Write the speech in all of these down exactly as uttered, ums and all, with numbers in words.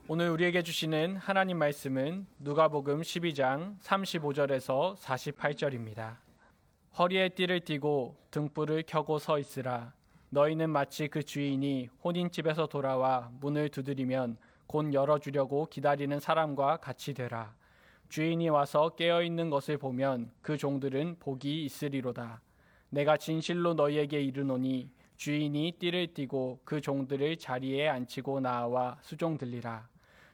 오늘 우리에게 주시는 하나님 말씀은 누가복음 십이 장 삼십오 절에서 사십팔 절입니다. 허리에 띠를 띠고 등불을 켜고 서 있으라. 너희는 마치 그 주인이 혼인집에서 돌아와 문을 두드리면 곧 열어주려고 기다리는 사람과 같이 되라. 주인이 와서 깨어있는 것을 보면 그 종들은 복이 있으리로다. 내가 진실로 너희에게 이르노니 주인이 띠를 띠고 그 종들을 자리에 앉히고 나와 수종 들리라.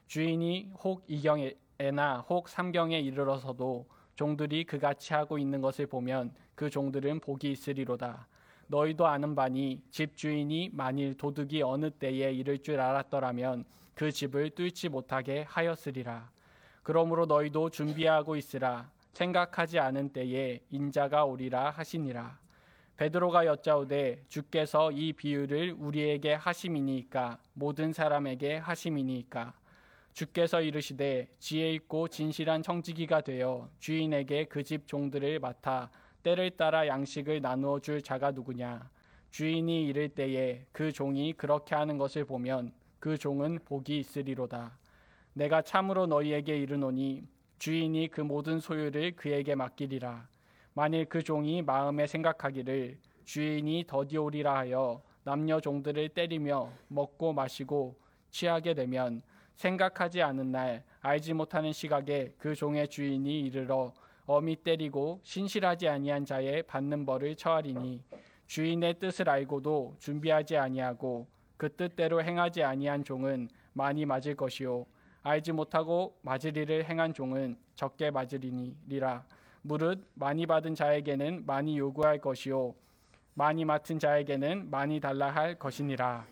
주인이 혹 이경에나 혹 삼경에 이르러서도 종들이 그같이 하고 있는 것을 보면 그 종들은 복이 있으리로다. 너희도 아는 바니 집 주인이 만일 도둑이 어느 때에 이를 줄 알았더라면 그 집을 뚫지 못하게 하였으리라. 그러므로 너희도 준비하고 있으라. 생각하지 않은 때에 인자가 오리라 하시니라. 베드로가 여짜오되 주께서 이 비유를 우리에게 하심이니이까 모든 사람에게 하심이니이까. 주께서 이르시되 지혜 있고 진실한 청지기가 되어 주인에게 그 집 종들을 맡아 때를 따라 양식을 나누어 줄 자가 누구냐. 주인이 이를 때에 그 종이 그렇게 하는 것을 보면 그 종은 복이 있으리로다. 내가 참으로 너희에게 이르노니 주인이 그 모든 소유를 그에게 맡기리라. 만일 그 종이 마음에 생각하기를 주인이 더디오리라 하여 남녀 종들을 때리며 먹고 마시고 취하게 되면 생각하지 않은 날 알지 못하는 시각에 그 종의 주인이 이르러 엄히 때리고 신실하지 아니한 자의 받는 벌을 처하리니 주인의 뜻을 알고도 준비하지 아니하고 그 뜻대로 행하지 아니한 종은 많이 맞을 것이요 알지 못하고 맞을 일을 행한 종은 적게 맞으리니라. 무릇 많이 받은 자에게는 많이 요구할 것이요 많이 맡은 자에게는 많이 달라 할 것이니라.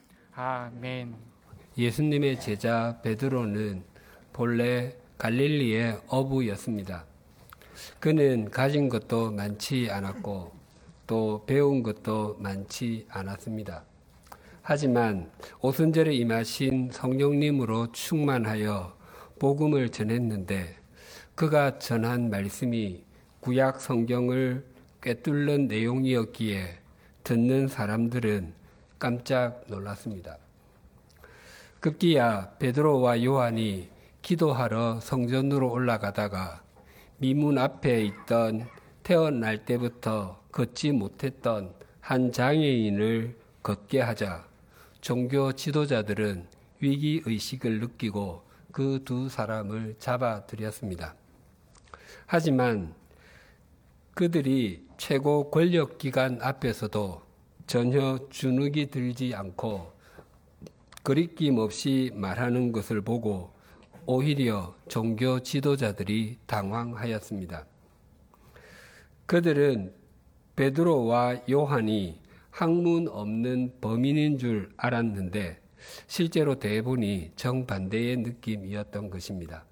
아멘. 예수님의 제자 베드로는 본래 갈릴리의 어부였습니다. 그는 가진 것도 많지 않았고 또 배운 것도 많지 않았습니다. 하지만 오순절에 임하신 성령님으로 충만하여 복음을 전했는데 그가 전한 말씀이 구약 성경을 꿰뚫는 내용이었기에 듣는 사람들은 깜짝 놀랐습니다. 급기야 베드로와 요한이 기도하러 성전으로 올라가다가 미문 앞에 있던 태어날 때부터 걷지 못했던 한 장애인을 걷게 하자 종교 지도자들은 위기의식을 느끼고 그 두 사람을 잡아들였습니다. 하지만 그들이 최고 권력기관 앞에서도 전혀 주눅이 들지 않고 거리낌 없이 말하는 것을 보고 오히려 종교 지도자들이 당황하였습니다. 그들은 베드로와 요한이 학문 없는 범인인 줄 알았는데 실제로 대부분이 정반대의 느낌이었던 것입니다.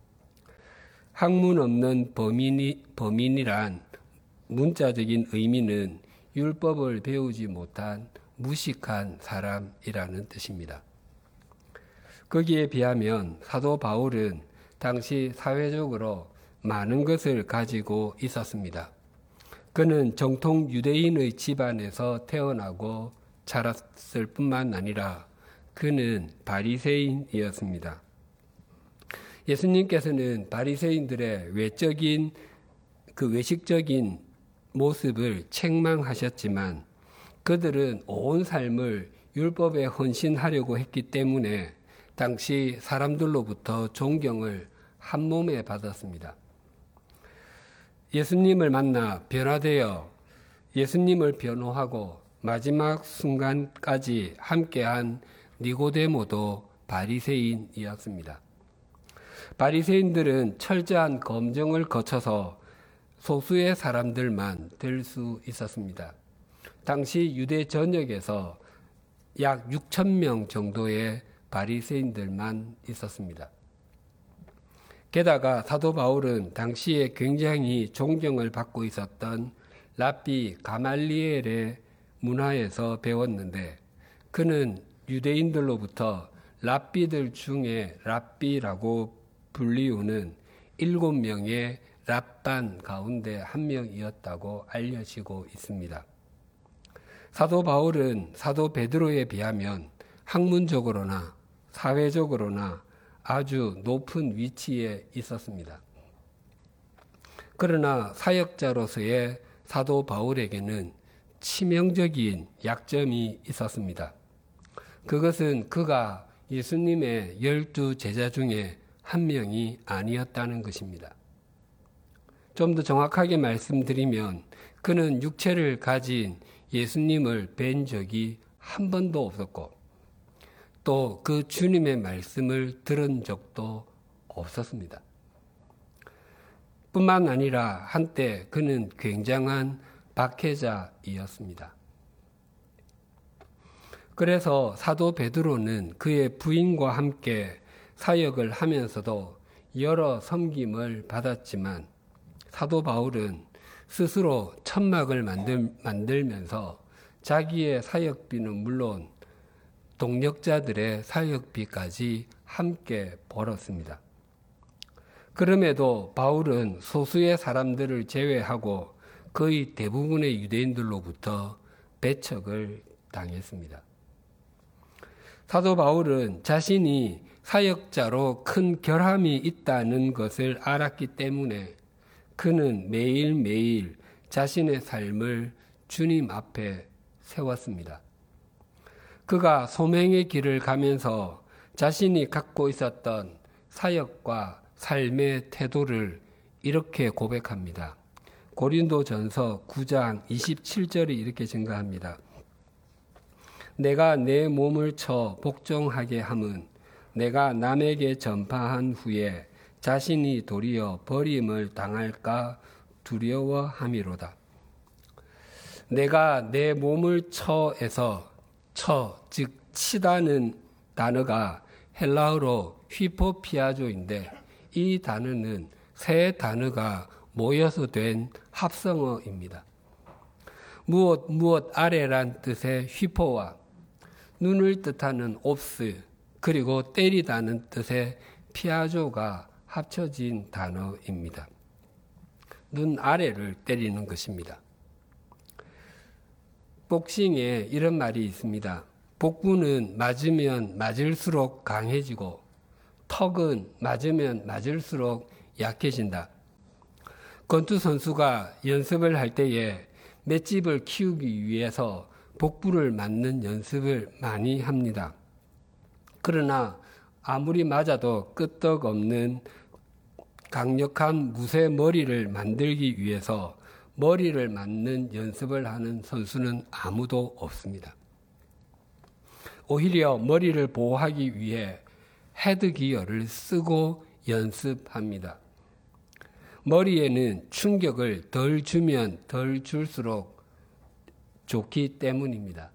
학문 없는 범인이, 범인이란 문자적인 의미는 율법을 배우지 못한 무식한 사람이라는 뜻입니다. 거기에 비하면 사도 바울은 당시 사회적으로 많은 것을 가지고 있었습니다. 그는 정통 유대인의 집안에서 태어나고 자랐을 뿐만 아니라 그는 바리새인이었습니다. 예수님께서는 바리새인들의 외적인 그 외식적인 모습을 책망하셨지만 그들은 온 삶을 율법에 헌신하려고 했기 때문에 당시 사람들로부터 존경을 한 몸에 받았습니다. 예수님을 만나 변화되어 예수님을 변호하고 마지막 순간까지 함께한 니고데모도 바리새인이었습니다. 바리새인들은 철저한 검증을 거쳐서 소수의 사람들만 될 수 있었습니다. 당시 유대 전역에서 약 육천 명 정도의 바리새인들만 있었습니다. 게다가 사도 바울은 당시에 굉장히 존경을 받고 있었던 랍비 가말리엘의 문화에서 배웠는데 그는 유대인들로부터 랍비들 중에 랍비라고 불리우는 일곱 명의 랍반 가운데 한 명이었다고 알려지고 있습니다. 사도 바울은 사도 베드로에 비하면 학문적으로나 사회적으로나 아주 높은 위치에 있었습니다. 그러나 사역자로서의 사도 바울에게는 치명적인 약점이 있었습니다. 그것은 그가 예수님의 열두 제자 중에 한 명이 아니었다는 것입니다. 좀 더 정확하게 말씀드리면 그는 육체를 가진 예수님을 뵌 적이 한 번도 없었고 또 그 주님의 말씀을 들은 적도 없었습니다. 뿐만 아니라 한때 그는 굉장한 박해자이었습니다. 그래서 사도 베드로는 그의 부인과 함께 사역을 하면서도 여러 섬김을 받았지만 사도 바울은 스스로 천막을 만들, 만들면서 자기의 사역비는 물론 동력자들의 사역비까지 함께 벌었습니다. 그럼에도 바울은 소수의 사람들을 제외하고 거의 대부분의 유대인들로부터 배척을 당했습니다. 사도 바울은 자신이 사역자로 큰 결함이 있다는 것을 알았기 때문에 그는 매일매일 자신의 삶을 주님 앞에 세웠습니다. 그가 소명의 길을 가면서 자신이 갖고 있었던 사역과 삶의 태도를 이렇게 고백합니다. 고린도전서 구 장 이십칠 절이 이렇게 증가합니다. 내가 내 몸을 쳐 복종하게 함은 내가 남에게 전파한 후에 자신이 도리어 버림을 당할까 두려워함이로다. 내가 내 몸을 쳐에서 쳐, 즉 치다는 단어가 헬라어로 휘포피아조인데 이 단어는 세 단어가 모여서 된 합성어입니다. 무엇 무엇 아래란 뜻의 휘포와 눈을 뜻하는 옵스 그리고 때리다는 뜻의 피아조가 합쳐진 단어입니다. 눈 아래를 때리는 것입니다. 복싱에 이런 말이 있습니다. 복부는 맞으면 맞을수록 강해지고 턱은 맞으면 맞을수록 약해진다. 권투 선수가 연습을 할 때에 맷집을 키우기 위해서 복부를 맞는 연습을 많이 합니다. 그러나 아무리 맞아도 끄떡없는 강력한 무쇠 머리를 만들기 위해서 머리를 맞는 연습을 하는 선수는 아무도 없습니다. 오히려 머리를 보호하기 위해 헤드기어를 쓰고 연습합니다. 머리에는 충격을 덜 주면 덜 줄수록 좋기 때문입니다.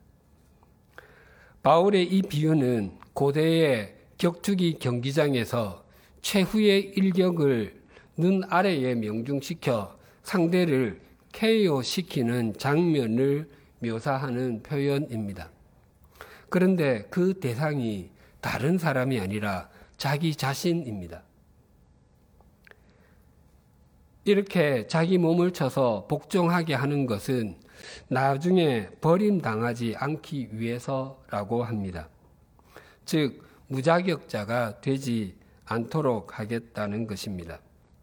바울의 이 비유는 고대의 격투기 경기장에서 최후의 일격을 눈 아래에 명중시켜 상대를 케이오시키는 장면을 묘사하는 표현입니다. 그런데 그 대상이 다른 사람이 아니라 자기 자신입니다. 이렇게 자기 몸을 쳐서 복종하게 하는 것은 나중에 버림당하지 않기 위해서라고 합니다. 즉 무자격자가 되지 않도록 하겠다는 것입니다.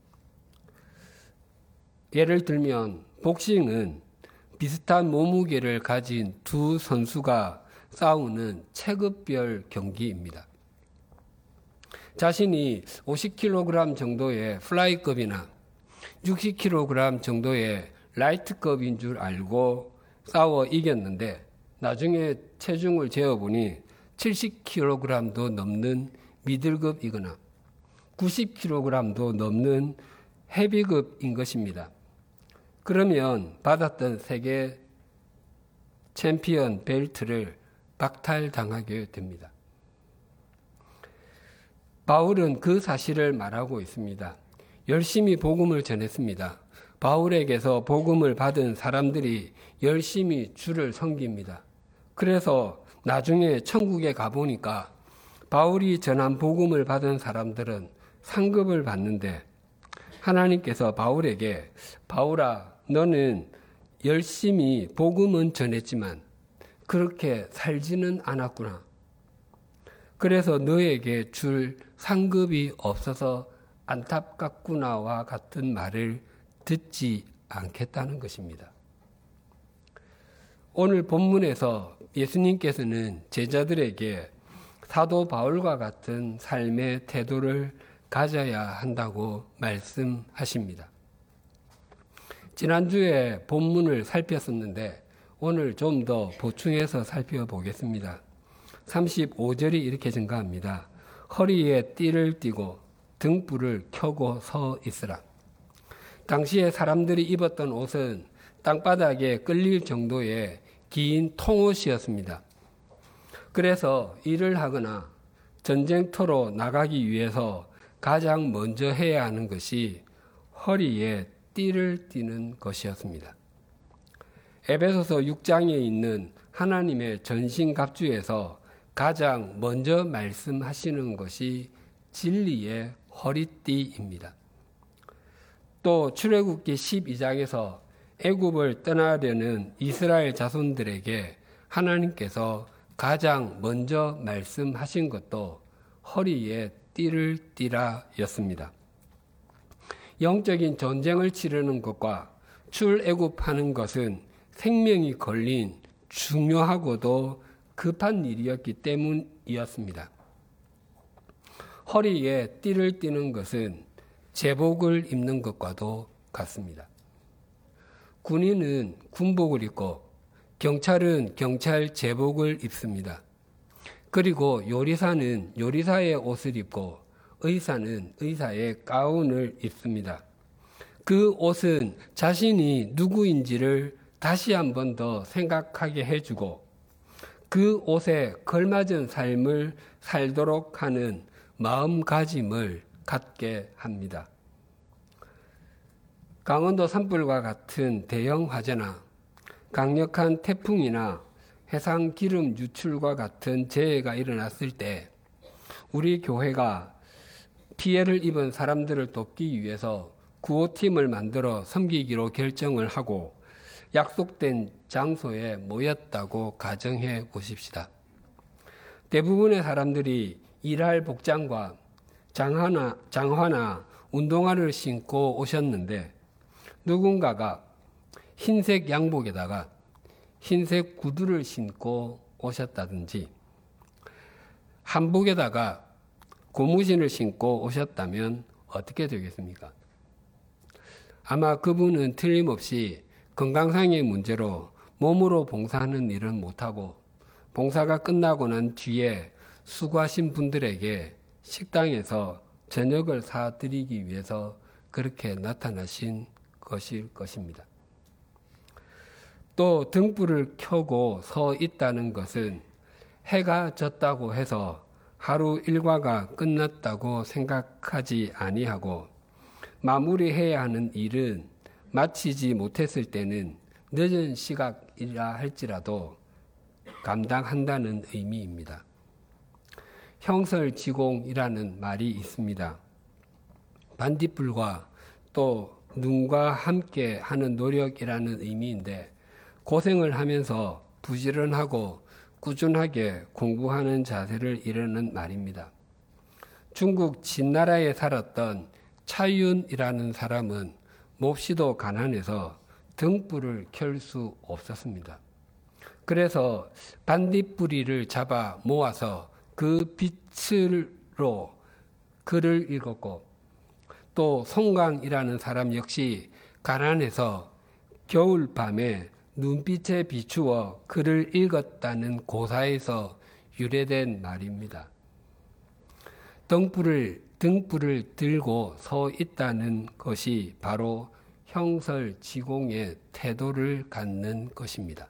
예를 들면 복싱은 비슷한 몸무게를 가진 두 선수가 싸우는 체급별 경기입니다. 자신이 오십 킬로그램 정도의 플라이급이나 육십 킬로그램 정도의 라이트급인 줄 알고 싸워 이겼는데 나중에 체중을 재어보니 칠십 킬로그램도 넘는 미들급이거나 구십 킬로그램도 넘는 헤비급인 것입니다. 그러면 받았던 세계 챔피언 벨트를 박탈당하게 됩니다. 바울은 그 사실을 말하고 있습니다. 열심히 복음을 전했습니다. 바울에게서 복음을 받은 사람들이 열심히 주를 섬깁니다. 그래서 나중에 천국에 가보니까 바울이 전한 복음을 받은 사람들은 상급을 받는데 하나님께서 바울에게 바울아 너는 열심히 복음은 전했지만 그렇게 살지는 않았구나. 그래서 너에게 줄 상급이 없어서 안타깝구나와 같은 말을 듣지 않겠다는 것입니다. 오늘 본문에서 예수님께서는 제자들에게 사도 바울과 같은 삶의 태도를 가져야 한다고 말씀하십니다. 지난주에 본문을 살폈었는데 오늘 좀 더 보충해서 살펴보겠습니다. 삼십오 절이 이렇게 증가합니다. 허리에 띠를 띠고 등불을 켜고 서 있으라. 당시에 사람들이 입었던 옷은 땅바닥에 끌릴 정도의 긴 통옷이었습니다. 그래서 일을 하거나 전쟁터로 나가기 위해서 가장 먼저 해야 하는 것이 허리에 띠를 띠는 것이었습니다. 에베소서 육 장에 있는 하나님의 전신갑주에서 가장 먼저 말씀하시는 것이 진리의 허리띠입니다. 또 출애굽기 십이 장에서 애굽을 떠나려는 이스라엘 자손들에게 하나님께서 가장 먼저 말씀하신 것도 허리에 띠를 띠라였습니다. 영적인 전쟁을 치르는 것과 출애굽하는 것은 생명이 걸린 중요하고도 급한 일이었기 때문이었습니다. 허리에 띠를 띠는 것은 제복을 입는 것과도 같습니다. 군인은 군복을 입고 경찰은 경찰 제복을 입습니다. 그리고 요리사는 요리사의 옷을 입고 의사는 의사의 가운을 입습니다. 그 옷은 자신이 누구인지를 다시 한 번 더 생각하게 해주고 그 옷에 걸맞은 삶을 살도록 하는 마음가짐을 갖게 합니다. 강원도 산불과 같은 대형 화재나 강력한 태풍이나 해상 기름 유출과 같은 재해가 일어났을 때 우리 교회가 피해를 입은 사람들을 돕기 위해서 구호팀을 만들어 섬기기로 결정을 하고 약속된 장소에 모였다고 가정해 보십시다. 대부분의 사람들이 일할 복장과 장화나, 장화나 운동화를 신고 오셨는데 누군가가 흰색 양복에다가 흰색 구두를 신고 오셨다든지 한복에다가 고무신을 신고 오셨다면 어떻게 되겠습니까? 아마 그분은 틀림없이 건강상의 문제로 몸으로 봉사하는 일은 못하고 봉사가 끝나고 난 뒤에 수고하신 분들에게 식당에서 저녁을 사드리기 위해서 그렇게 나타나신 것일 것입니다. 또 등불을 켜고 서 있다는 것은 해가 졌다고 해서 하루 일과가 끝났다고 생각하지 아니하고 마무리해야 하는 일은 마치지 못했을 때는 늦은 시각이라 할지라도 감당한다는 의미입니다. 형설지공이라는 말이 있습니다. 반딧불과 또 눈과 함께 하는 노력이라는 의미인데 고생을 하면서 부지런하고 꾸준하게 공부하는 자세를 이르는 말입니다. 중국 진나라에 살았던 차윤이라는 사람은 몹시도 가난해서 등불을 켤 수 없었습니다. 그래서 반딧불이를 잡아 모아서 그 빛으로 글을 읽었고 또 송강이라는 사람 역시 가난해서 겨울밤에 눈빛에 비추어 글을 읽었다는 고사에서 유래된 말입니다. 등불을, 등불을 들고 서 있다는 것이 바로 형설지공의 태도를 갖는 것입니다.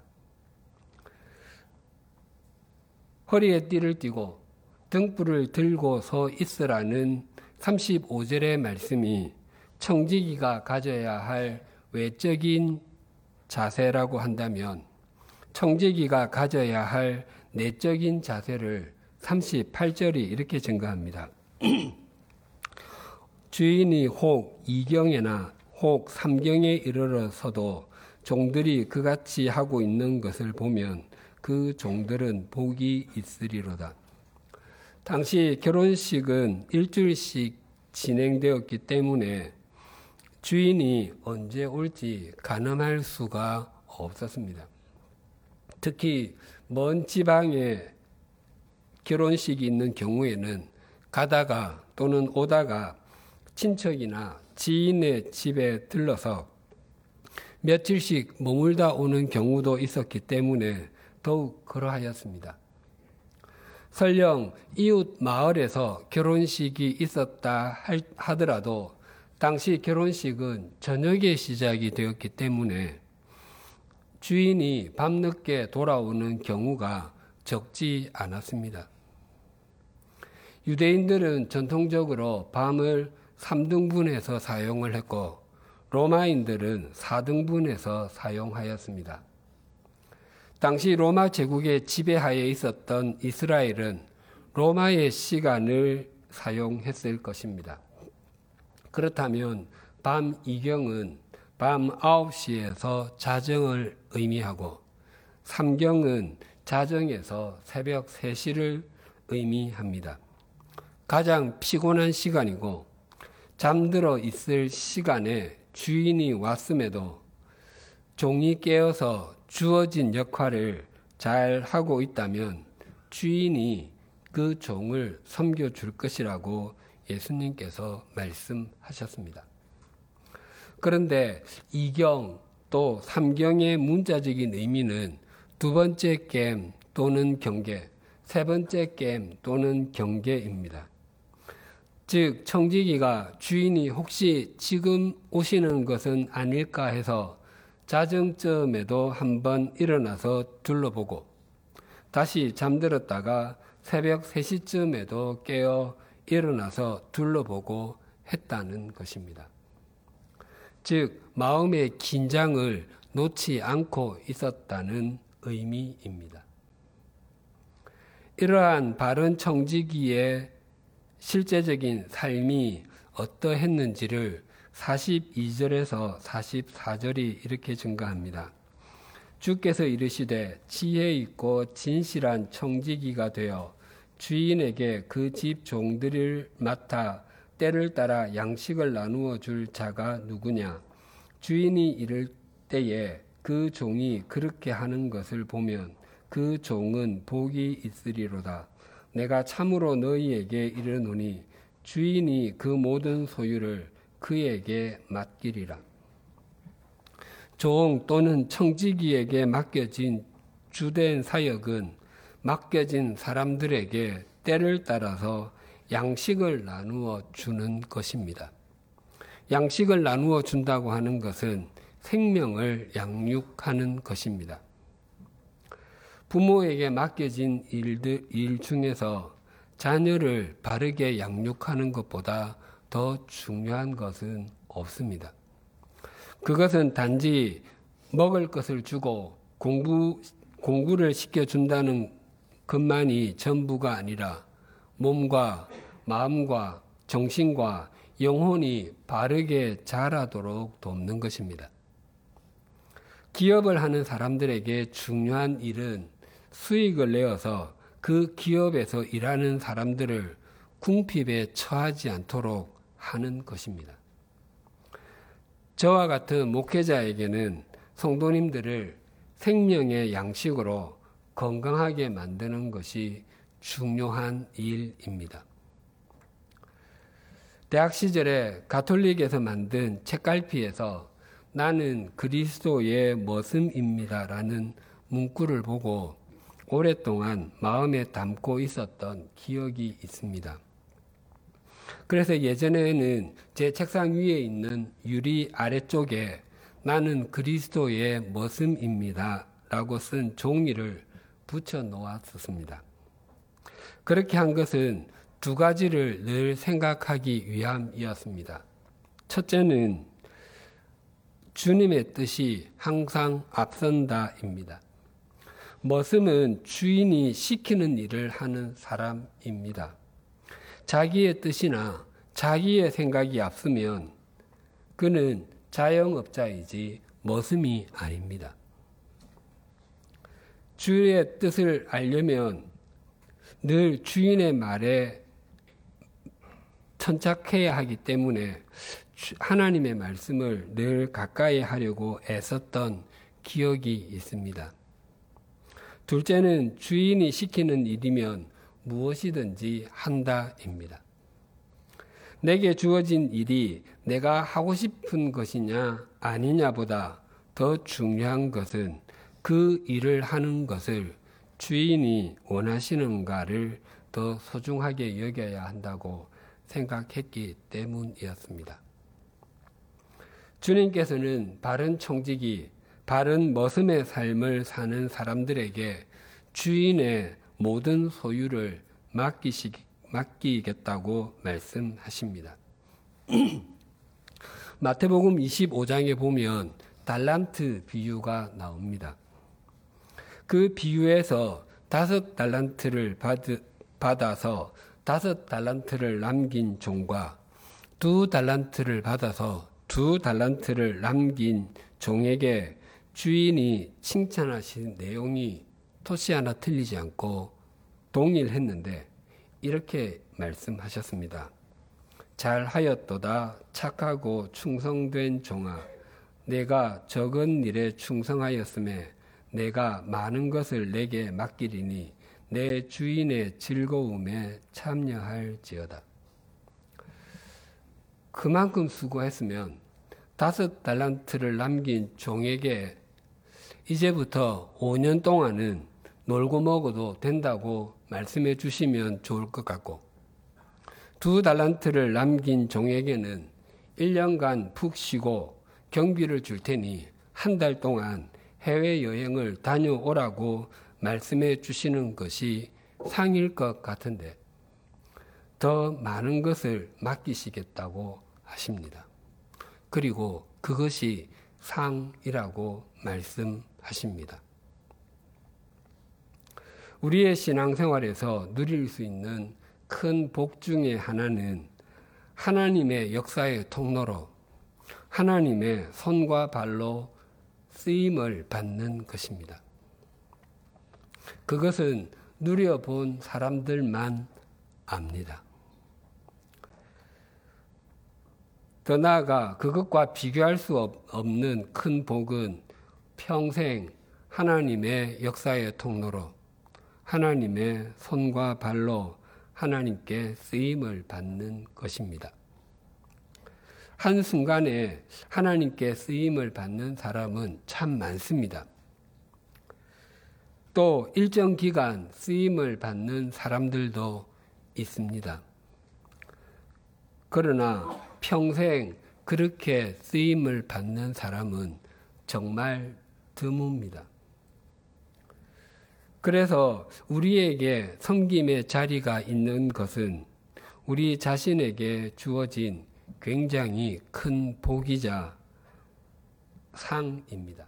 허리에 띠를 띠고 등불을 들고 서 있으라는 삼십오 절의 말씀이 청지기가 가져야 할 외적인 자세라고 한다면 청지기가 가져야 할 내적인 자세를 삼십팔 절이 이렇게 증가합니다. 주인이 혹 이경에나 혹 삼경에 이르러서도 종들이 그같이 하고 있는 것을 보면 그 종들은 복이 있으리로다. 당시 결혼식은 일주일씩 진행되었기 때문에 주인이 언제 올지 가늠할 수가 없었습니다. 특히 먼 지방에 결혼식이 있는 경우에는 가다가 또는 오다가 친척이나 지인의 집에 들러서 며칠씩 머물다 오는 경우도 있었기 때문에 더욱 그러하였습니다. 설령 이웃 마을에서 결혼식이 있었다 하더라도 당시 결혼식은 저녁에 시작이 되었기 때문에 주인이 밤늦게 돌아오는 경우가 적지 않았습니다. 유대인들은 전통적으로 밤을 삼 등분해서 사용을 했고 로마인들은 사 등분해서 사용하였습니다. 당시 로마 제국의 지배하에 있었던 이스라엘은 로마의 시간을 사용했을 것입니다. 그렇다면 밤 이경은 밤 아홉 시에서 자정을 의미하고 삼경은 자정에서 새벽 세 시를 의미합니다. 가장 피곤한 시간이고 잠들어 있을 시간에 주인이 왔음에도 종이 깨어서 주어진 역할을 잘 하고 있다면 주인이 그 종을 섬겨줄 것이라고 예수님께서 말씀하셨습니다. 그런데 이경 또 삼경의 문자적인 의미는 두 번째 겜 또는 경계, 세 번째 겜 또는 경계입니다. 즉 청지기가 주인이 혹시 지금 오시는 것은 아닐까 해서 자정쯤에도 한번 일어나서 둘러보고 다시 잠들었다가 새벽 세 시쯤에도 깨어 일어나서 둘러보고 했다는 것입니다. 즉 마음의 긴장을 놓지 않고 있었다는 의미입니다. 이러한 바른 청지기의 실제적인 삶이 어떠했는지를 사십이 절에서 사십사 절이 이렇게 증가합니다. 주께서 이르시되 지혜 있고 진실한 청지기가 되어 주인에게 그 집 종들을 맡아 때를 따라 양식을 나누어 줄 자가 누구냐? 주인이 이를 때에 그 종이 그렇게 하는 것을 보면 그 종은 복이 있으리로다. 내가 참으로 너희에게 이르노니 주인이 그 모든 소유를 그에게 맡기리라. 종 또는 청지기에게 맡겨진 주된 사역은 맡겨진 사람들에게 때를 따라서 양식을 나누어 주는 것입니다. 양식을 나누어 준다고 하는 것은 생명을 양육하는 것입니다. 부모에게 맡겨진 일들, 일 중에서 자녀를 바르게 양육하는 것보다 더 중요한 것은 없습니다. 그것은 단지 먹을 것을 주고 공부, 공부를 시켜준다는 것만이 전부가 아니라 몸과 마음과 정신과 영혼이 바르게 자라도록 돕는 것입니다. 기업을 하는 사람들에게 중요한 일은 수익을 내어서 그 기업에서 일하는 사람들을 궁핍에 처하지 않도록 하는 것입니다. 저와 같은 목회자에게는 성도님들을 생명의 양식으로 건강하게 만드는 것이 중요한 일입니다. 대학 시절에 가톨릭에서 만든 책갈피에서 나는 그리스도의 머슴입니다 라는 문구를 보고 오랫동안 마음에 담고 있었던 기억이 있습니다. 그래서 예전에는 제 책상 위에 있는 유리 아래쪽에 나는 그리스도의 머슴입니다 라고 쓴 종이를 붙여 놓았었습니다. 그렇게 한 것은 두 가지를 늘 생각하기 위함이었습니다. 첫째는 주님의 뜻이 항상 앞선다입니다. 머슴은 주인이 시키는 일을 하는 사람입니다. 자기의 뜻이나 자기의 생각이 앞서면 그는 자영업자이지 머슴이 아닙니다. 주의 뜻을 알려면 늘 주인의 말에 천착해야 하기 때문에 하나님의 말씀을 늘 가까이 하려고 애썼던 기억이 있습니다. 둘째는 주인이 시키는 일이면 무엇이든지 한다입니다. 내게 주어진 일이 내가 하고 싶은 것이냐 아니냐보다 더 중요한 것은 그 일을 하는 것을 주인이 원하시는가를 더 소중하게 여겨야 한다고 생각했기 때문이었습니다. 주님께서는 바른 청지기, 바른 머슴의 삶을 사는 사람들에게 주인의 모든 소유를 맡기시, 맡기겠다고 말씀하십니다. 마태복음 이십오 장에 보면 달란트 비유가 나옵니다. 그 비유에서 다섯 달란트를 받, 받아서 다섯 달란트를 남긴 종과 두 달란트를 받아서 두 달란트를 남긴 종에게 주인이 칭찬하신 내용이 토시 하나 틀리지 않고 동일했는데 이렇게 말씀하셨습니다. 잘하였도다 착하고 충성된 종아, 내가 적은 일에 충성하였음에 내가 많은 것을 내게 맡기리니 내 주인의 즐거움에 참여할지어다. 그만큼 수고했으면 다섯 달란트를 남긴 종에게 이제부터 오 년 동안은 놀고 먹어도 된다고 말씀해 주시면 좋을 것 같고, 두 달란트를 남긴 종에게는 일 년간 푹 쉬고 경비를 줄 테니 한 달 동안 해외여행을 다녀오라고 말씀해 주시는 것이 상일 것 같은데 더 많은 것을 맡기시겠다고 하십니다. 그리고 그것이 상이라고 말씀하십니다. 우리의 신앙생활에서 누릴 수 있는 큰 복 중의 하나는 하나님의 역사의 통로로 하나님의 손과 발로 쓰임을 받는 것입니다. 그것은 누려본 사람들만 압니다. 더 나아가 그것과 비교할 수 없는 큰 복은 평생 하나님의 역사의 통로로 하나님의 손과 발로 하나님께 쓰임을 받는 것입니다. 한순간에 하나님께 쓰임을 받는 사람은 참 많습니다. 또 일정 기간 쓰임을 받는 사람들도 있습니다. 그러나 평생 그렇게 쓰임을 받는 사람은 정말 드뭅니다. 그래서 우리에게 섬김의 자리가 있는 것은 우리 자신에게 주어진 굉장히 큰 복이자 상입니다.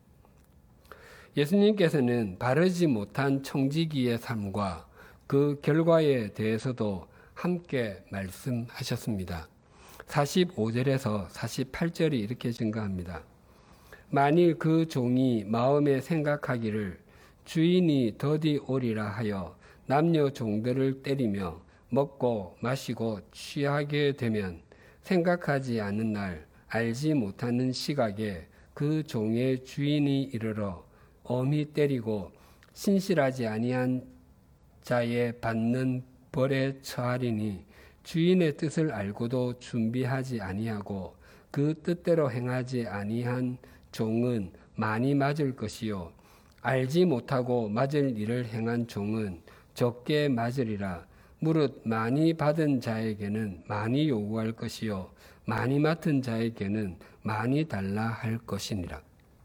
예수님께서는 바르지 못한 청지기의 삶과 그 결과에 대해서도 함께 말씀하셨습니다. 사십오 절에서 사십팔 절이 이렇게 증가합니다. 만일 그 종이 마음에 생각하기를 주인이 더디 오리라 하여 남녀 종들을 때리며 먹고 마시고 취하게 되면 생각하지 않는 날 알지 못하는 시각에 그 종의 주인이 이르러 엄히 때리고 신실하지 아니한 자의 받는 벌에 처하리니 주인의 뜻을 알고도 준비하지 아니하고 그 뜻대로 행하지 아니한 종은 많이 맞을 것이요 알지 못하고 맞을 일을 행한 종은 적게 맞으리라. 무릇 많이 받은 자에게는 많이 요구할 것이요 많이 맡은 자에게는 많이 달라 할 것이니라.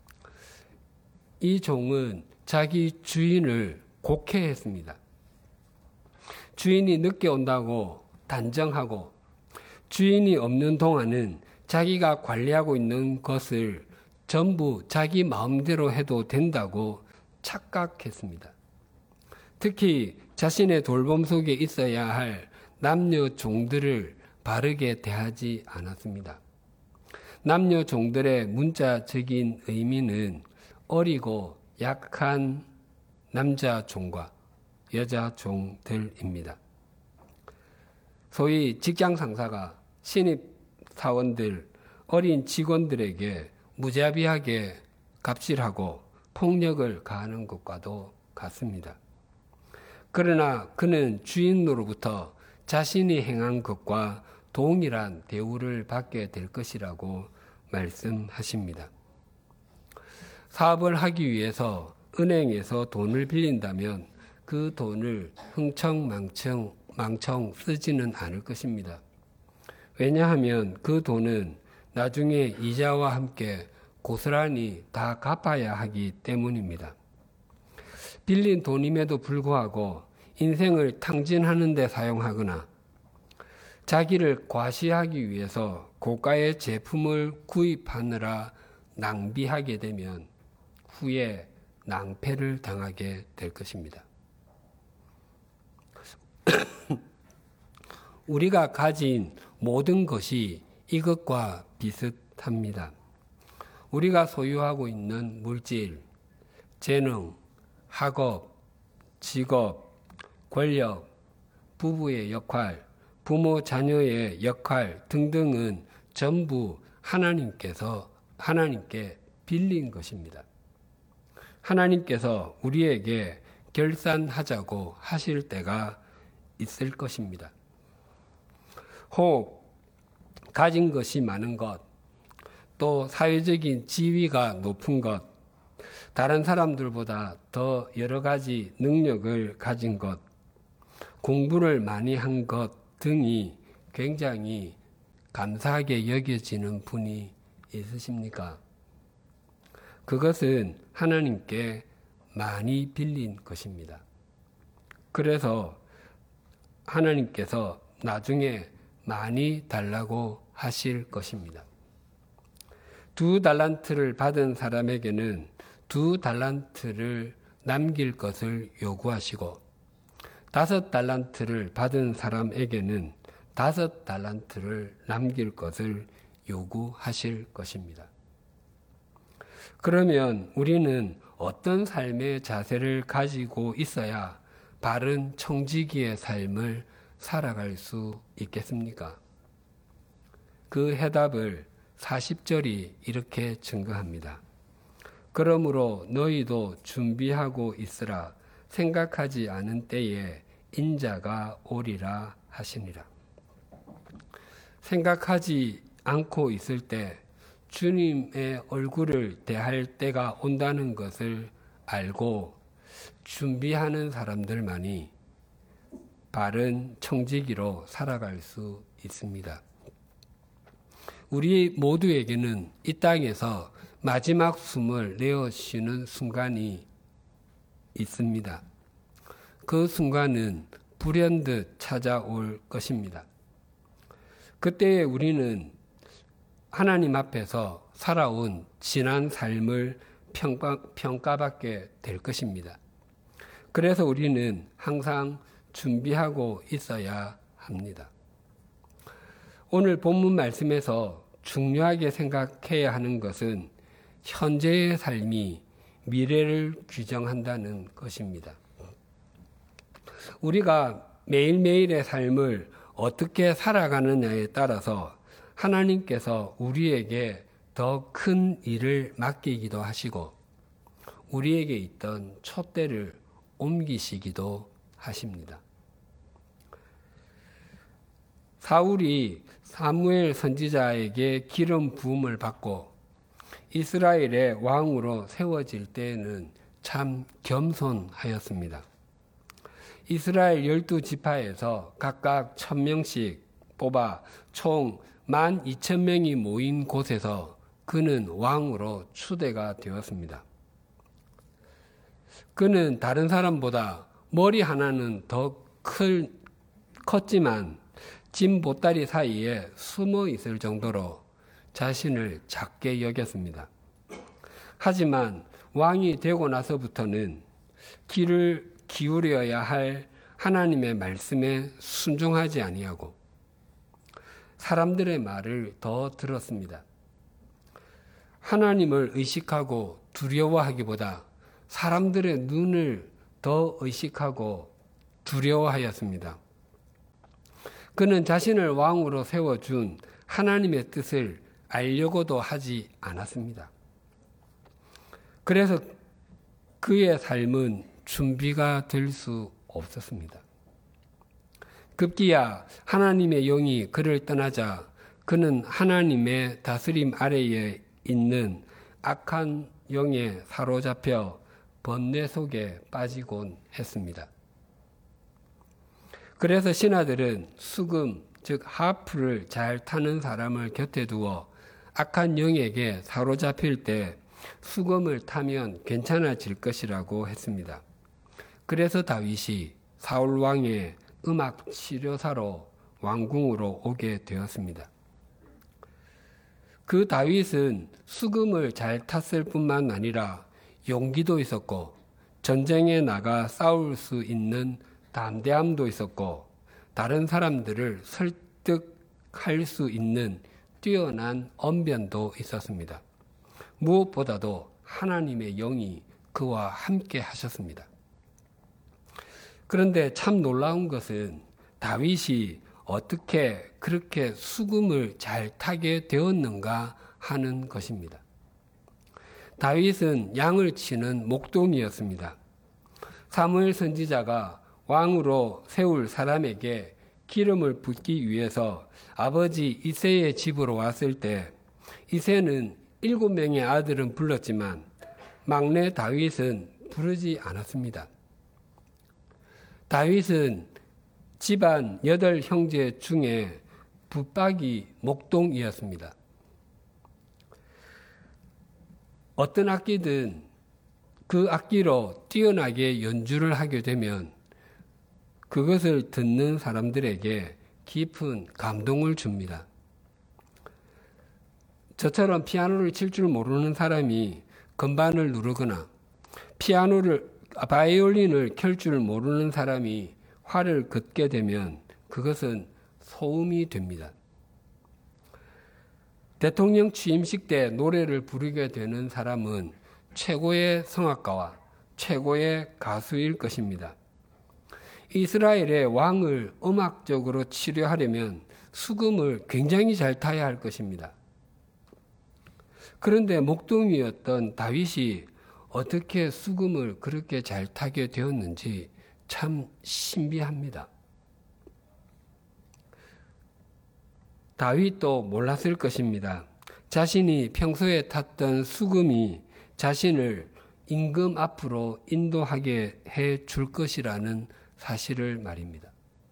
이 종은 자기 주인을 곡해했습니다. 주인이 늦게 온다고 단정하고 주인이 없는 동안은 자기가 관리하고 있는 것을 전부 자기 마음대로 해도 된다고 착각했습니다. 특히 자신의 돌봄 속에 있어야 할 남녀 종들을 바르게 대하지 않았습니다. 남녀 종들의 문자적인 의미는 어리고 약한 남자 종과 여자 종들입니다. 소위 직장 상사가 신입 사원들, 어린 직원들에게 무자비하게 갑질하고 폭력을 가하는 것과도 같습니다. 그러나 그는 주인으로부터 자신이 행한 것과 동일한 대우를 받게 될 것이라고 말씀하십니다. 사업을 하기 위해서 은행에서 돈을 빌린다면 그 돈을 흥청망청 망청 쓰지는 않을 것입니다. 왜냐하면 그 돈은 나중에 이자와 함께 고스란히 다 갚아야 하기 때문입니다. 빌린 돈임에도 불구하고 인생을 탕진하는 데 사용하거나 자기를 과시하기 위해서 고가의 제품을 구입하느라 낭비하게 되면 후에 낭패를 당하게 될 것입니다. 우리가 가진 모든 것이 이것과 비슷합니다. 우리가 소유하고 있는 물질, 재능, 학업, 직업, 권력, 부부의 역할, 부모 자녀의 역할 등등은 전부 하나님께서 하나님께 빌린 것입니다. 하나님께서 우리에게 결산하자고 하실 때가 있을 것입니다. 혹 가진 것이 많은 것, 또 사회적인 지위가 높은 것, 다른 사람들보다 더 여러 가지 능력을 가진 것, 공부를 많이 한 것 등이 굉장히 감사하게 여겨지는 분이 있으십니까? 그것은 하나님께 많이 빌린 것입니다. 그래서 하나님께서 나중에 많이 달라고 하실 것입니다. 두 달란트를 받은 사람에게는 두 달란트를 남길 것을 요구하시고 다섯 달란트를 받은 사람에게는 다섯 달란트를 남길 것을 요구하실 것입니다. 그러면 우리는 어떤 삶의 자세를 가지고 있어야 바른 청지기의 삶을 살아갈 수 있겠습니까? 그 해답을 사십 절이 이렇게 증거합니다. 그러므로 너희도 준비하고 있으라. 생각하지 않은 때에 인자가 오리라 하시니라. 생각하지 않고 있을 때 주님의 얼굴을 대할 때가 온다는 것을 알고 준비하는 사람들만이 바른 청지기로 살아갈 수 있습니다. 우리 모두에게는 이 땅에서 마지막 숨을 내어 쉬는 순간이 있습니다. 그 순간은 불현듯 찾아올 것입니다. 그때에 우리는 하나님 앞에서 살아온 지난 삶을 평가, 평가받게 될 것입니다. 그래서 우리는 항상 준비하고 있어야 합니다. 오늘 본문 말씀에서 중요하게 생각해야 하는 것은 현재의 삶이 미래를 규정한다는 것입니다. 우리가 매일매일의 삶을 어떻게 살아가느냐에 따라서 하나님께서 우리에게 더 큰 일을 맡기기도 하시고 우리에게 있던 촛대를 옮기시기도 하십니다. 사울이 사무엘 선지자에게 기름 부음을 받고 이스라엘의 왕으로 세워질 때에는 참 겸손하였습니다. 이스라엘 열두 지파에서 각각 천 명씩 뽑아 총 만 이천 명이 모인 곳에서 그는 왕으로 추대가 되었습니다. 그는 다른 사람보다 머리 하나는 더 클, 컸지만 진 보따리 사이에 숨어 있을 정도로 자신을 작게 여겼습니다. 하지만 왕이 되고 나서부터는 귀를 기울여야 할 하나님의 말씀에 순종하지 아니하고 사람들의 말을 더 들었습니다. 하나님을 의식하고 두려워하기보다 사람들의 눈을 더 의식하고 두려워하였습니다. 그는 자신을 왕으로 세워준 하나님의 뜻을 알려고도 하지 않았습니다. 그래서 그의 삶은 준비가 될 수 없었습니다. 급기야 하나님의 영이 그를 떠나자 그는 하나님의 다스림 아래에 있는 악한 영에 사로잡혀 번뇌 속에 빠지곤 했습니다. 그래서 신하들은 수금, 즉 하프를 잘 타는 사람을 곁에 두어 악한 영에게 사로잡힐 때 수금을 타면 괜찮아질 것이라고 했습니다. 그래서 다윗이 사울 왕의 음악 치료사로 왕궁으로 오게 되었습니다. 그 다윗은 수금을 잘 탔을 뿐만 아니라 용기도 있었고 전쟁에 나가 싸울 수 있는 담대함도 있었고 다른 사람들을 설득할 수 있는 뛰어난 언변도 있었습니다. 무엇보다도 하나님의 영이 그와 함께 하셨습니다. 그런데 참 놀라운 것은 다윗이 어떻게 그렇게 수금을 잘 타게 되었는가 하는 것입니다. 다윗은 양을 치는 목동이었습니다. 사무엘 선지자가 왕으로 세울 사람에게 기름을 붓기 위해서 아버지 이새의 집으로 왔을 때 이새는 일곱 명의 아들은 불렀지만 막내 다윗은 부르지 않았습니다. 다윗은 집안 여덟 형제 중에 붙박이 목동이었습니다. 어떤 악기든 그 악기로 뛰어나게 연주를 하게 되면 그것을 듣는 사람들에게 깊은 감동을 줍니다. 저처럼 피아노를 칠 줄 모르는 사람이 건반을 누르거나 피아노를 바이올린을 켤 줄 모르는 사람이 활을 긋게 되면 그것은 소음이 됩니다. 대통령 취임식 때 노래를 부르게 되는 사람은 최고의 성악가와 최고의 가수일 것입니다. 이스라엘의 왕을 음악적으로 치료하려면 수금을 굉장히 잘 타야 할 것입니다. 그런데 목동이었던 다윗이 어떻게 수금을 그렇게 잘 타게 되었는지 참 신비합니다. 다윗도 몰랐을 것입니다. 자신이 평소에 탔던 수금이 자신을 임금 앞으로 인도하게 해 줄 것이라는 사실을 말입니다.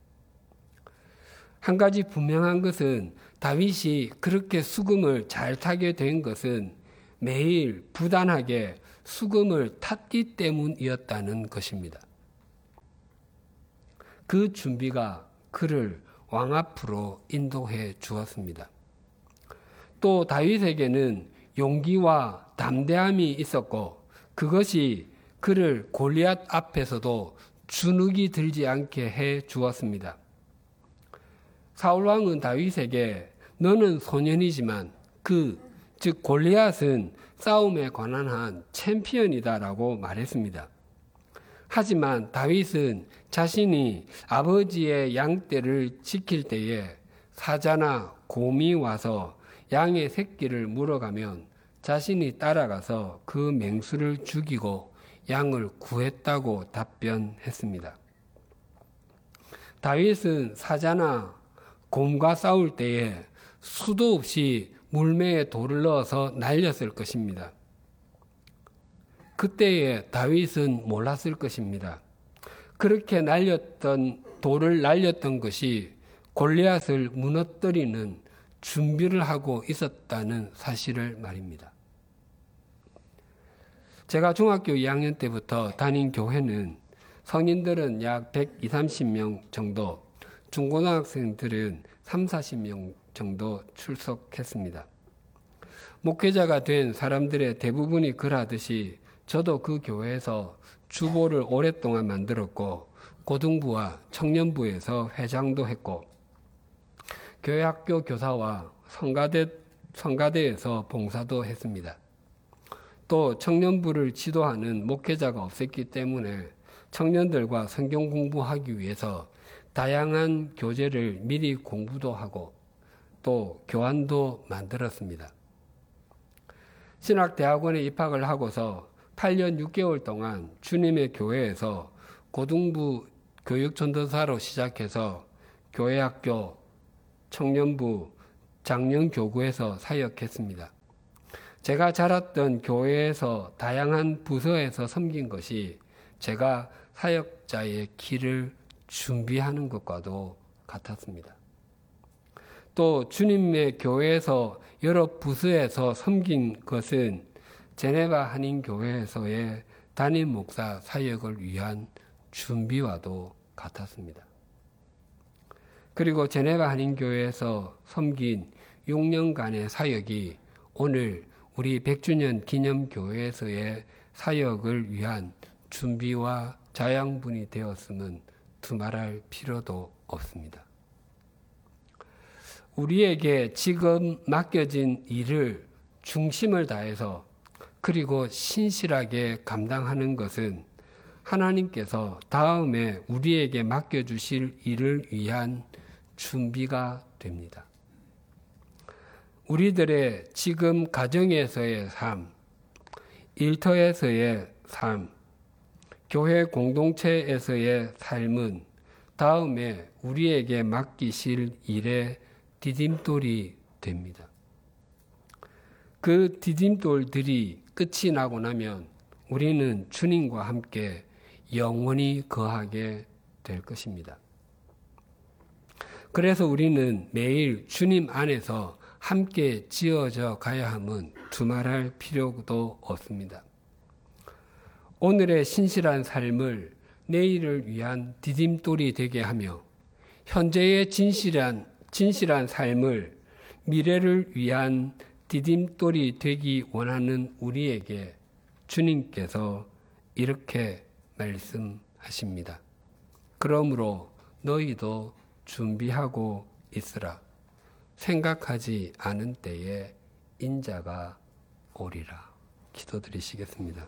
한 가지 분명한 것은 다윗이 그렇게 수금을 잘 타게 된 것은 매일 부단하게 수금을 탔기 때문이었다는 것입니다. 그 준비가 그를 왕 앞으로 인도해 주었습니다. 또 다윗에게는 용기와 담대함이 있었고 그것이 그를 골리앗 앞에서도 주눅이 들지 않게 해 주었습니다. 사울왕은 다윗에게 너는 소년이지만 그, 즉 골리앗은 싸움에 관한 한 챔피언이다라고 말했습니다. 하지만 다윗은 자신이 아버지의 양떼를 지킬 때에 사자나 곰이 와서 양의 새끼를 물어가면 자신이 따라가서 그 맹수를 죽이고 양을 구했다고 답변했습니다. 다윗은 사자나 곰과 싸울 때에 수도 없이 물매에 돌을 넣어서 날렸을 것입니다. 그때에 다윗은 몰랐을 것입니다. 그렇게 날렸던 돌을 날렸던 것이 골리앗을 무너뜨리는 준비를 하고 있었다는 사실을 말입니다. 제가 중학교 이 학년 때부터 다닌 교회는 성인들은 약 백이십, 삼십 명 정도, 중고등학생들은 삼, 사십 명 정도 출석했습니다. 목회자가 된 사람들의 대부분이 그러하듯이 저도 그 교회에서 주보를 오랫동안 만들었고 고등부와 청년부에서 회장도 했고 교회학교 교사와 성가대, 성가대에서 봉사도 했습니다. 또 청년부를 지도하는 목회자가 없었기 때문에 청년들과 성경 공부하기 위해서 다양한 교재를 미리 공부도 하고 또 교환도 만들었습니다. 신학대학원에 입학을 하고서 팔 년 육 개월 동안 주님의 교회에서 고등부 교육전도사로 시작해서 교회학교, 청년부, 장년교구에서 사역했습니다. 제가 자랐던 교회에서 다양한 부서에서 섬긴 것이 제가 사역자의 길을 준비하는 것과도 같았습니다. 또 주님의 교회에서 여러 부서에서 섬긴 것은 제네바 한인교회에서의 담임 목사 사역을 위한 준비와도 같았습니다. 그리고 제네바 한인교회에서 섬긴 육 년간의 사역이 오늘 우리 백 주년 기념교회에서의 사역을 위한 준비와 자양분이 되었음은 두말할 필요도 없습니다. 우리에게 지금 맡겨진 일을 중심을 다해서 그리고 신실하게 감당하는 것은 하나님께서 다음에 우리에게 맡겨주실 일을 위한 준비가 됩니다. 우리들의 지금 가정에서의 삶, 일터에서의 삶, 교회 공동체에서의 삶은 다음에 우리에게 맡기실 일의 디딤돌이 됩니다. 그 디딤돌들이 끝이 나고 나면 우리는 주님과 함께 영원히 거하게 될 것입니다. 그래서 우리는 매일 주님 안에서 함께 지어져 가야 함은 두말할 필요도 없습니다. 오늘의 신실한 삶을 내일을 위한 디딤돌이 되게 하며 현재의 진실한, 진실한 삶을 미래를 위한 디딤돌이 되기 원하는 우리에게 주님께서 이렇게 말씀하십니다. 그러므로 너희도 준비하고 있으라. 생각하지 않은 때에 인자가 오리라. 기도드리시겠습니다.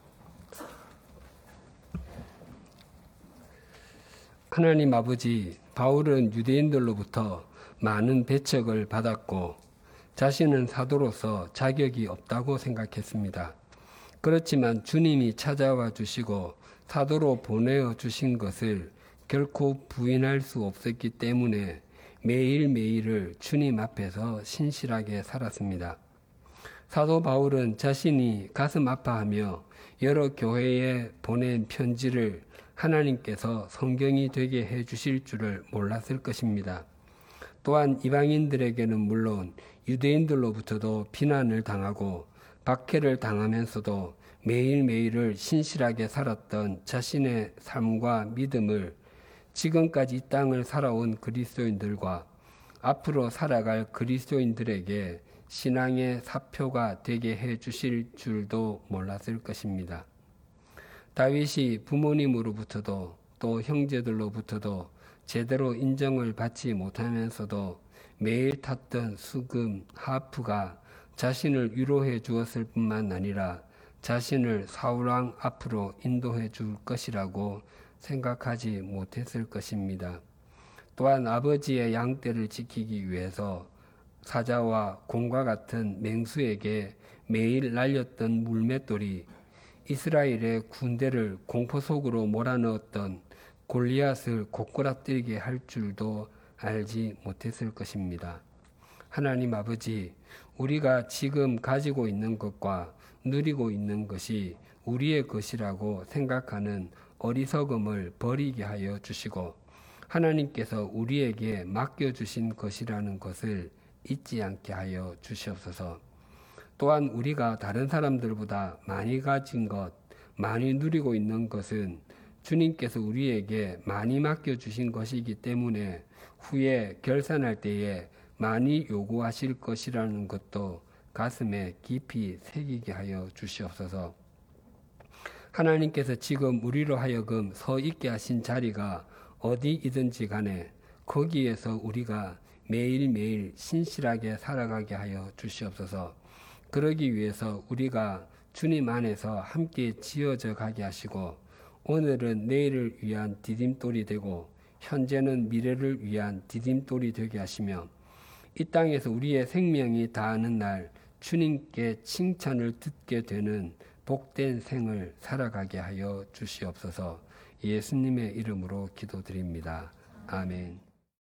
하나님 아버지, 바울은 유대인들로부터 많은 배척을 받았고 자신은 사도로서 자격이 없다고 생각했습니다. 그렇지만 주님이 찾아와 주시고 사도로 보내어 주신 것을 결코 부인할 수 없었기 때문에 매일매일을 주님 앞에서 신실하게 살았습니다. 사도 바울은 자신이 가슴 아파하며 여러 교회에 보낸 편지를 하나님께서 성경이 되게 해 주실 줄을 몰랐을 것입니다. 또한 이방인들에게는 물론 유대인들로부터도 비난을 당하고 박해를 당하면서도 매일매일을 신실하게 살았던 자신의 삶과 믿음을 지금까지 이 땅을 살아온 그리스도인들과 앞으로 살아갈 그리스도인들에게 신앙의 사표가 되게 해 주실 줄도 몰랐을 것입니다. 다윗이 부모님으로부터도 또 형제들로부터도 제대로 인정을 받지 못하면서도 매일 탔던 수금, 하프가 자신을 위로해 주었을 뿐만 아니라 자신을 사울왕 앞으로 인도해 줄 것이라고 생각하지 못했을 것입니다. 또한 아버지의 양떼를 지키기 위해서 사자와 곰과 같은 맹수에게 매일 날렸던 물맷돌이 이스라엘의 군대를 공포 속으로 몰아넣었던 골리앗을 고꾸라뜨리게 할 줄도 알지 못했을 것입니다. 하나님 아버지, 우리가 지금 가지고 있는 것과 누리고 있는 것이 우리의 것이라고 생각하는 어리석음을 버리게 하여 주시고 하나님께서 우리에게 맡겨주신 것이라는 것을 잊지 않게 하여 주시옵소서. 또한 우리가 다른 사람들보다 많이 가진 것, 많이 누리고 있는 것은 주님께서 우리에게 많이 맡겨주신 것이기 때문에 후에 결산할 때에 많이 요구하실 것이라는 것도 가슴에 깊이 새기게 하여 주시옵소서. 하나님께서 지금 우리로 하여금 서 있게 하신 자리가 어디이든지 간에 거기에서 우리가 매일매일 신실하게 살아가게 하여 주시옵소서. 그러기 위해서 우리가 주님 안에서 함께 지어져 가게 하시고 오늘은 내일을 위한 디딤돌이 되고 현재는 미래를 위한 디딤돌이 되게 하시며 이 땅에서 우리의 생명이 다하는 날 주님께 칭찬을 듣게 되는 복된 생을 살아가게 하여 주시옵소서. 예수님의 이름으로 기도드립니다. 아멘.